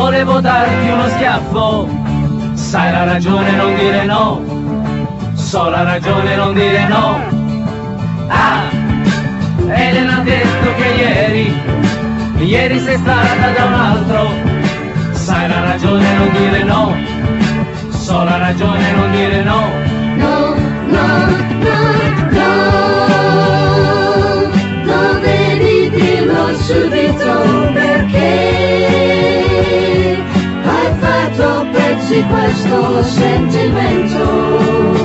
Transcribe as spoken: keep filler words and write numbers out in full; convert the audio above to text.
volevo darti uno schiaffo, sai la ragione non dire no, so la ragione non dire no. Ah, Elena ha detto che ieri, ieri sei stata da un altro, sai la ragione non dire no, so la ragione non dire no. No, no, no, no, dovevi dirlo subito perché hai fatto pezzi questo sentimento.